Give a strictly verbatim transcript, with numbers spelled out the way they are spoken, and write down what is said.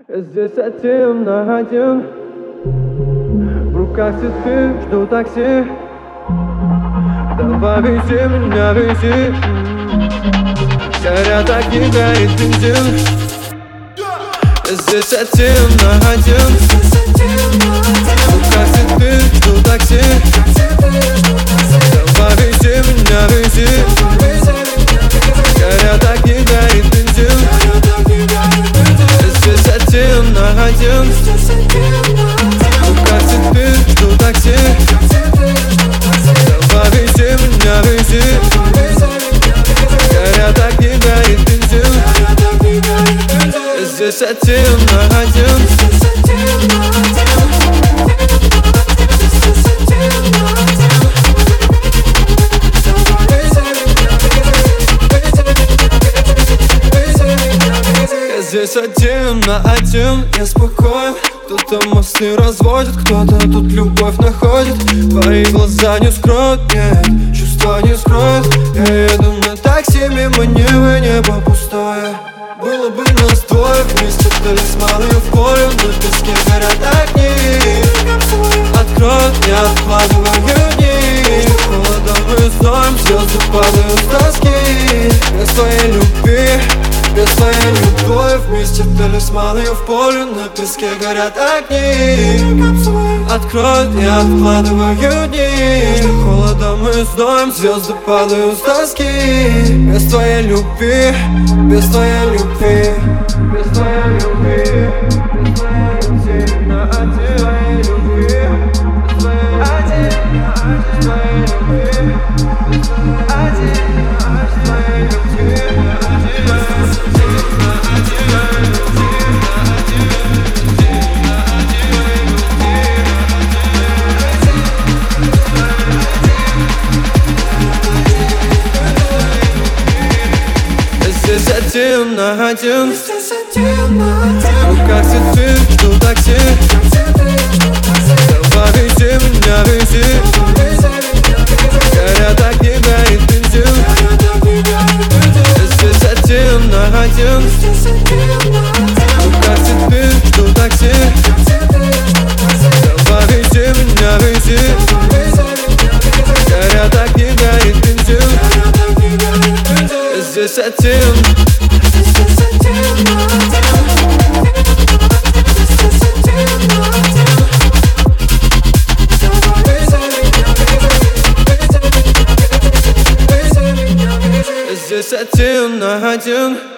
Я здесь один на один, в руках цветы, жду такси. Давай вези меня, вези. Горят огни, горит бензин. Я здесь один на один, в руках цветы, жду такси. Давай вези меня, вези. Горят огни, горит бензин. Я здесь один на один, в руках цветы, жду такси. Давай вези меня, вези. Горят огни, горит бензин. Я здесь один на один. Я здесь один на один, я спокоен. Кто-то мосты разводит, кто-то тут любовь находит. Твои глаза не скроют, нет, чувства не скроют. Я еду на такси, мимо неба, небо пустое. Было бы нас двое вместе, талисманы в поле. На песке горят огни, откроют, я откладываю дни. Холодом мы знаем, звезды падают с тоски. Без твоей любви, без твоей любви вместе талисманы в поле. На песке горят огни, откроют, я откладываю дни. Холодом мы знаем, звезды падают с тоски. Без твоей любви, без твоей любви, без твоей любви, без твоей любви, на один твоей любви, без твоей один на один твоей любви, без твоей один на один твоей любви, на здесь один на один, в руках цветы, жду такси. Давай вези меня, вези. Горят огни, горит бензин. Я здесь один на один, в руках цветы, жду такси. Давай вези меня, вези. Горят огни, горит бензин. Я здесь один. Здесь один на один.